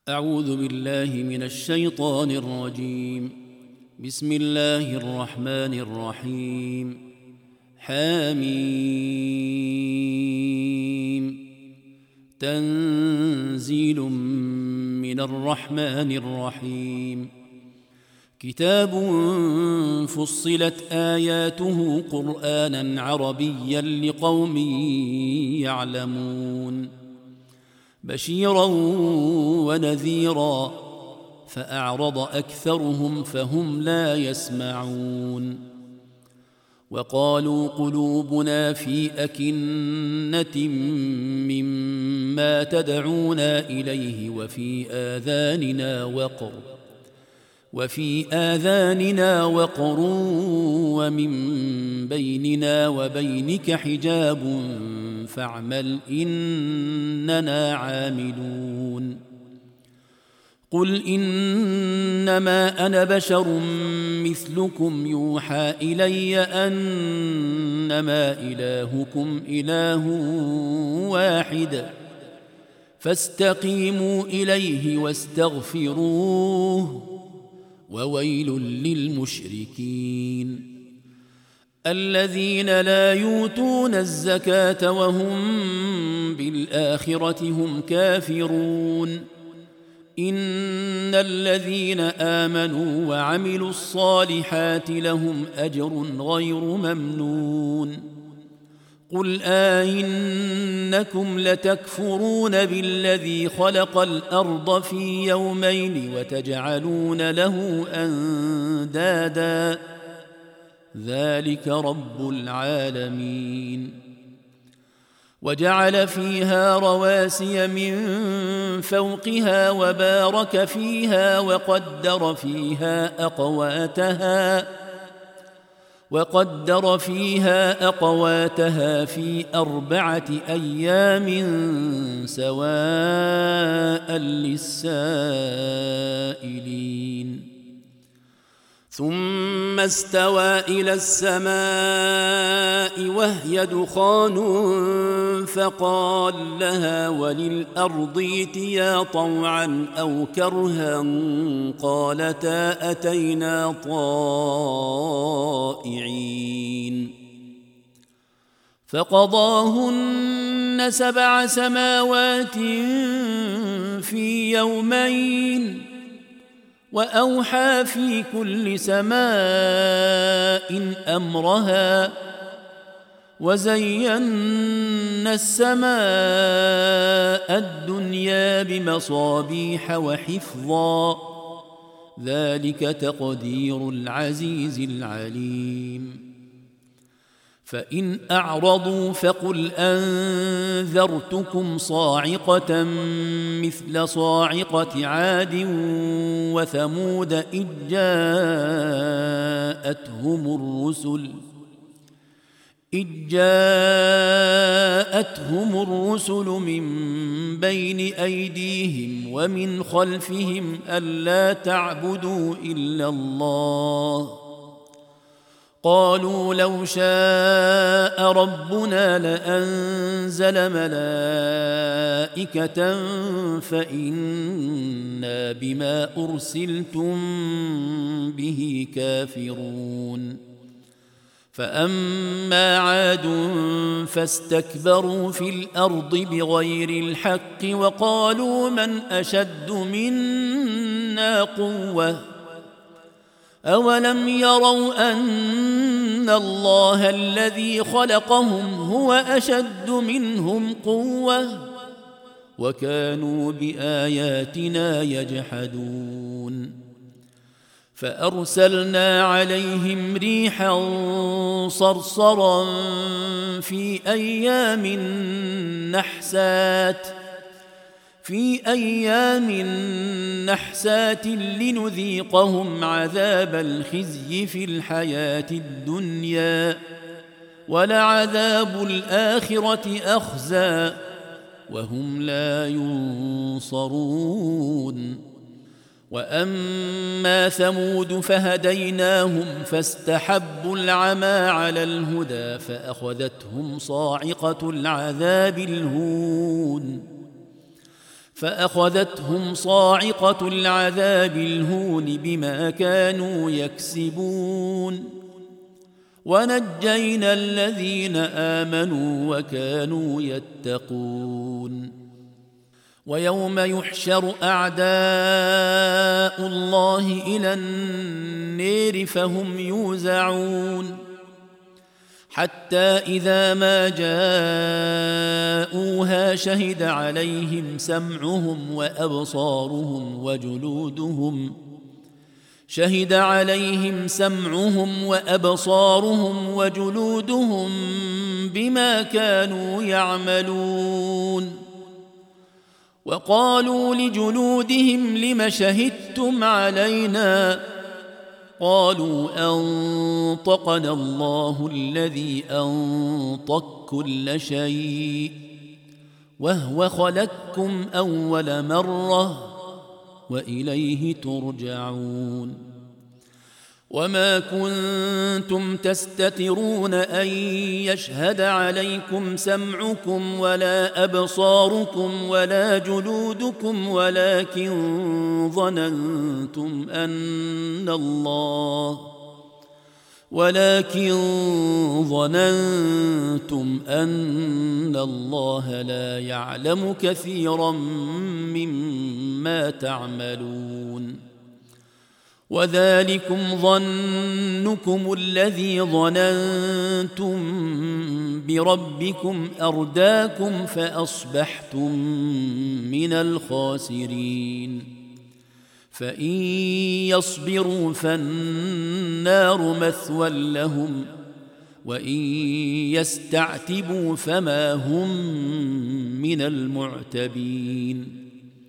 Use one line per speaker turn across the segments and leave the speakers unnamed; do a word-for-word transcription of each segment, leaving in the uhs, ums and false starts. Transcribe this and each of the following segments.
أعوذ بالله من الشيطان الرجيم. بسم الله الرحمن الرحيم. حميم. تنزيل من الرحمن الرحيم. كتاب فصلت آياته قرآنا عربيا لقوم يعلمون، بشيرا ونذيرا، فأعرض أكثرهم فهم لا يسمعون. وقالوا قلوبنا في أكنة مما تدعونا إليه وفي آذاننا وقر وفي آذاننا وقر ومن بيننا وبينك حجاب فاعمل إننا عاملون. قل إنما أنا بشر مثلكم يوحى إلي أنما إلهكم إله واحد فاستقيموا إليه واستغفروه وويل للمشركين الذين لا يؤتون الزكاة وهم بالآخرة هم كافرون. إن الذين آمنوا وعملوا الصالحات لهم أجر غير ممنون. قل أئنكم لتكفرون بالذي خلق الأرض في يومين وتجعلون له أندادا ذلك رب العالمين. وجعل فيها رواسي من فوقها وبارك فيها وقدر فيها أقواتها وقدر فيها أقواتها في أربعة أيام سواء للسائلين. ثم استوى إلى السماء وهي دخان فقال لها وللأرض ائتيا طوعا أو كرها قالتا أتينا طائعين. فقضاهن سبع سماوات في يومين وأوحى في كل سماء أمرها وزينا السماء الدنيا بمصابيح وحفظا ذلك تقدير العزيز العليم. فإن أعرضوا فقل أنذرتكم صاعقة مثل صاعقة عاد وثمود إذ جاءتهم الرسل إذ جاءتهم الرسل من بين أيديهم ومن خلفهم ألا تعبدوا إلا الله قالوا لو شاء ربنا لأنزل ملائكة فإنا بما أرسلتم به كافرون. فأما عاد فاستكبروا في الأرض بغير الحق وقالوا من أشد منا قوة أولم يروا أن الله الذي خلقهم هو أشد منهم قوة وكانوا بآياتنا يجحدون. فأرسلنا عليهم ريحا صرصرا في أيام نحسات في أيام نحسات لنذيقهم عذاب الخزي في الحياة الدنيا ولعذاب الآخرة أخزى وهم لا ينصرون. وأما ثمود فهديناهم فاستحبوا العمى على الهدى فأخذتهم صاعقة العذاب الهون فأخذتهم صاعقة العذاب الهون بما كانوا يكسبون ونجينا الذين آمنوا وكانوا يتقون ويوم يحشر أعداء الله إلى النار فهم يوزعون حتى إذا ما جاءوها شهد عليهم سمعهم وأبصارهم وجلودهم شهد عليهم سمعهم وأبصارهم وجلودهم بما كانوا يعملون وقالوا لجلودهم لم شهدتم علينا قالوا أنطقنا الله الذي أنطق كل شيء وهو خلقكم أول مرة وإليه ترجعون وما كنتم تستترون أن يشهد عليكم سمعكم ولا أبصاركم ولا جلودكم ولكن ظننتم أن الله ولكن ظننتم أن الله لا يعلم كثيرا مما تعملون وذلكم ظنكم الذي ظننتم بربكم أرداكم فأصبحتم من الخاسرين فإن يصبروا فالنار مثوى لهم وإن يستعتبوا فما هم من المعتبين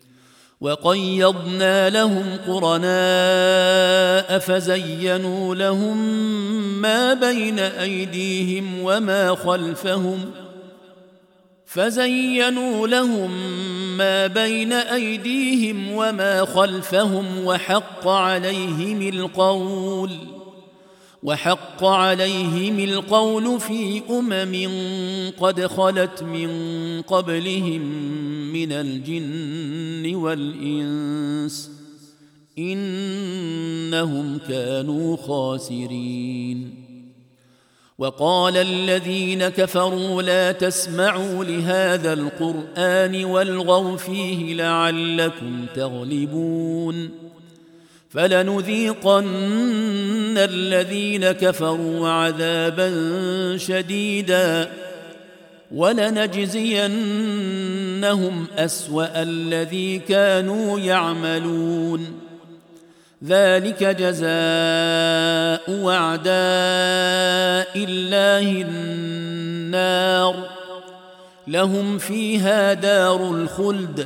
وقيضنا لهم قرناء فزينوا لهم ما بين أيديهم وما خلفهم فزينوا لهم ما بين أيديهم وما خلفهم وحق عليهم القول وحق عليهم القول في أمم قد خلت من قبلهم من الجن والإنس إنهم كانوا خاسرين وقال الذين كفروا لا تسمعوا لهذا القرآن والغوا فيه لعلكم تغلبون فلنذيقن الذين كفروا عذابا شديدا ولنجزينهم أسوأ الذي كانوا يعملون ذلك جزاء أعداء الله النار لهم فيها دار الخلد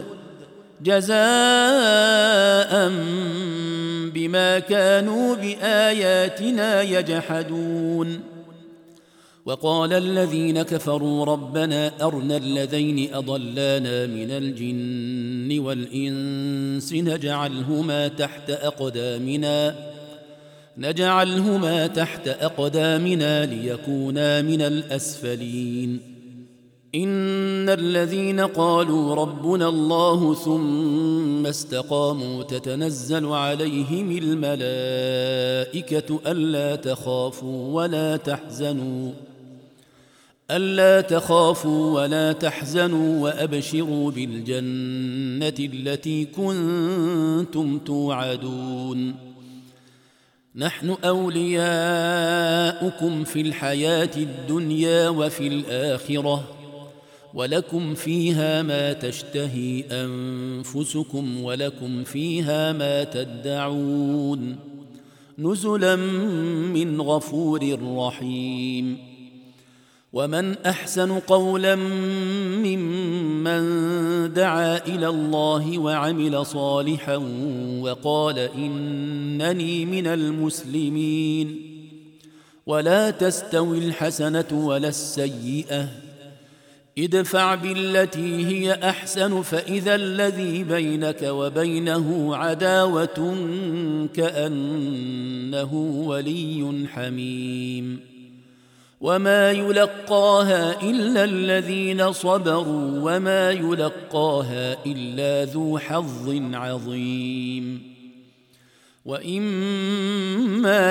جزاء بما كانوا بآياتنا يجحدون وقال الذين كفروا ربنا أرنا الذين أضلانا من الجن والإنس نجعلهما تحت أقدامنا نجعلهما تحت أقدامنا ليكونا من الأسفلين إن الذين قالوا ربنا الله ثم استقاموا تتنزل عليهم الملائكة ألا تخافوا ولا تحزنوا ألا تخافوا ولا تحزنوا وأبشروا بالجنة التي كنتم توعدون نحن أولياؤكم في الحياة الدنيا وفي الآخرة ولكم فيها ما تشتهي أنفسكم ولكم فيها ما تدعون نزلا من غفور رحيم ومن أحسن قولا ممن دعا إلى الله وعمل صالحا وقال إنني من المسلمين ولا تستوي الحسنة ولا السيئة ادفع بالتي هي أحسن فإذا الذي بينك وبينه عداوة كأنه ولي حميم وما يلقاها إلا الذين صبروا وما يلقاها إلا ذو حظ عظيم وإما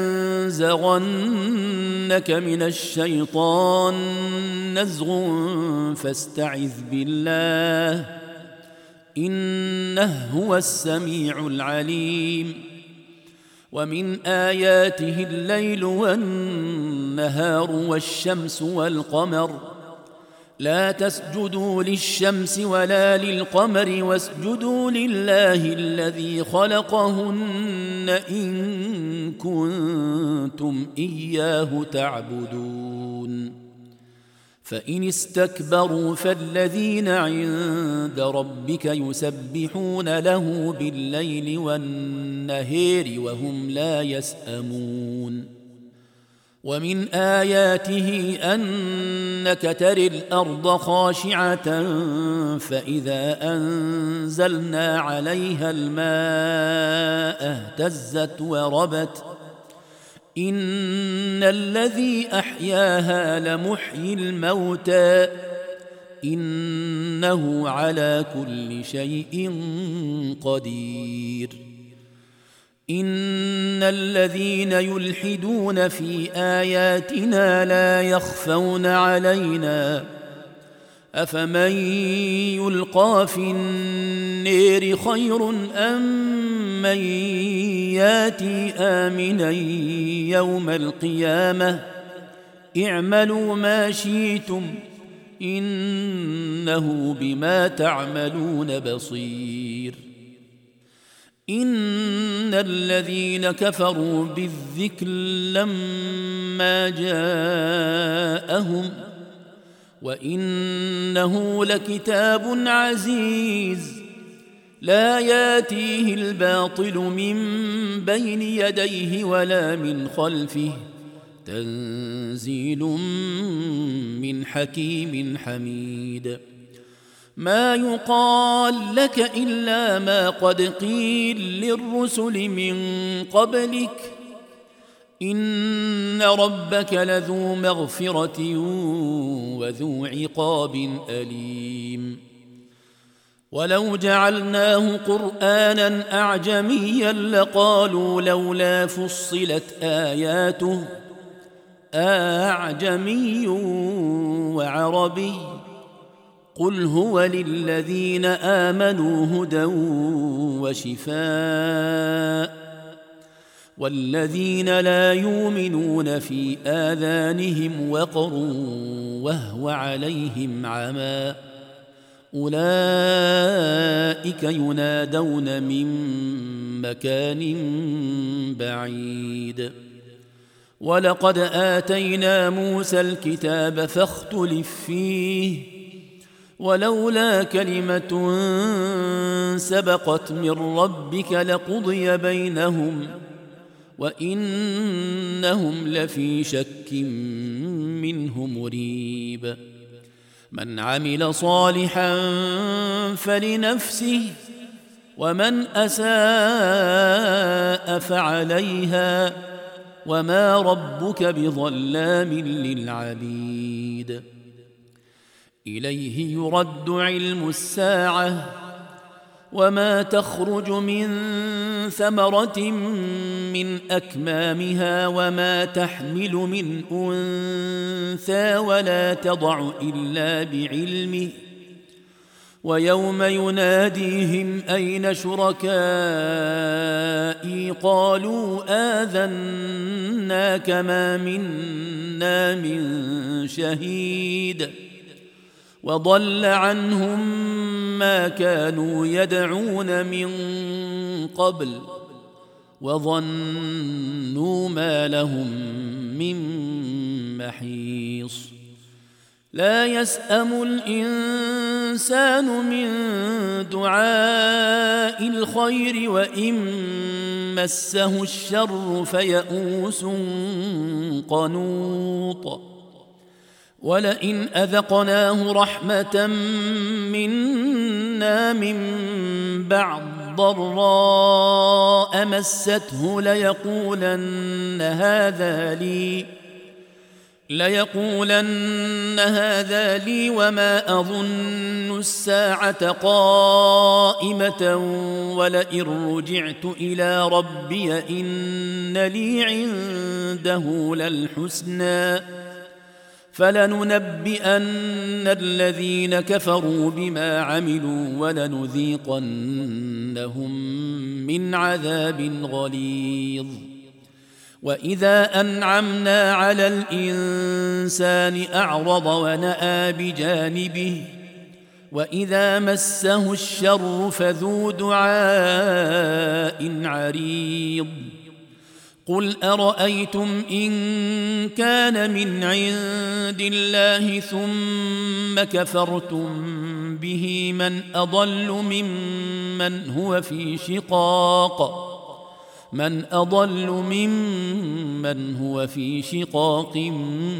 ينزغنك من الشيطان نزغ فاستعذ بالله إنه هو السميع العليم ومن آياته الليل والنهار والشمس والقمر لا تسجدوا للشمس ولا للقمر واسجدوا لله الذي خلقهن إن كنتم إياه تعبدون فإن استكبروا فالذين عند ربك يسبحون له بالليل والنهار وهم لا يسأمون ومن آياته أنك تري الأرض خاشعة فإذا أنزلنا عليها الماء اهتزت وربت إن الذي أحياها لمحيي الموتى إنه على كل شيء قدير إن الذين يلحدون في آياتنا لا يخفون علينا أفمن يلقى في النير خير أم من ياتي آمنا يوم القيامة اعملوا ما شئتم إنه بما تعملون بصير إن الذين كفروا بالذكر لما جاءهم وإنه لكتاب عزيز لا ياتيه الباطل من بين يديه ولا من خلفه تنزيل من حكيم حميد ما يقال لك إلا ما قد قيل للرسل من قبلك إن ربك لذو مغفرة وذو عقاب أليم ولو جعلناه قرآنا أعجميا لقالوا لولا فصلت آياته أعجمي وعربي قل هو للذين آمنوا هدى وشفاء والذين لا يؤمنون في آذانهم وقر وهو عليهم عمى أولئك ينادون من مكان بعيد ولقد آتينا موسى الكتاب فاختلف فيه ولولا كلمة سبقت من ربك لقضي بينهم وإنهم لفي شك منه مريب من عمل صالحا فلنفسه ومن أساء فعليها وما ربك بظلام للعبيد إليه يرد علم الساعة وما تخرج من ثمرة من أكمامها وما تحمل من أنثى ولا تضع إلا بعلمه ويوم يناديهم أين شركائي قالوا آذناك ما منا من شهيد وضل عنهم ما كانوا يدعون من قبل وظنوا ما لهم من محيص لا يسأم الإنسان من دعاء الخير وإن مسه الشر فيئوس قنوط ولئن أذقناه رحمة منا من بعد ضراء مسته ليقولن هذا لي ليقولن هذا لي وما أظن الساعة قائمة ولئن رجعت إلى ربي إن لي عنده للحسنى فلننبئن الذين كفروا بما عملوا ولنذيقنهم من عذاب غليظ. وإذا أنعمنا على الإنسان أعرض ونأى بجانبه وإذا مسه الشر فذو دعاء عريض. قل أرأيتم إن كان من عند الله ثم كفرتم به من أضل ممن هو في شقاق من أضل ممن هو في شقاق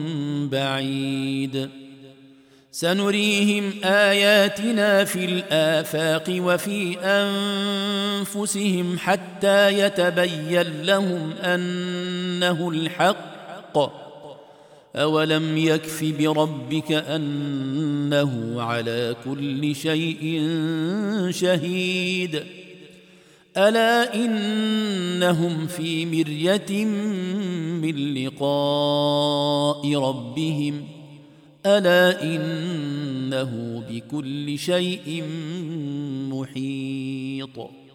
بعيد. سنريهم آياتنا في الآفاق وفي أنفسهم حتى يتبين لهم أنه الحق. أولم يكف بربك أنه على كل شيء شهيد. ألا إنهم في مرية من لقاء ربهم ألا إنه بكل شيء محيط.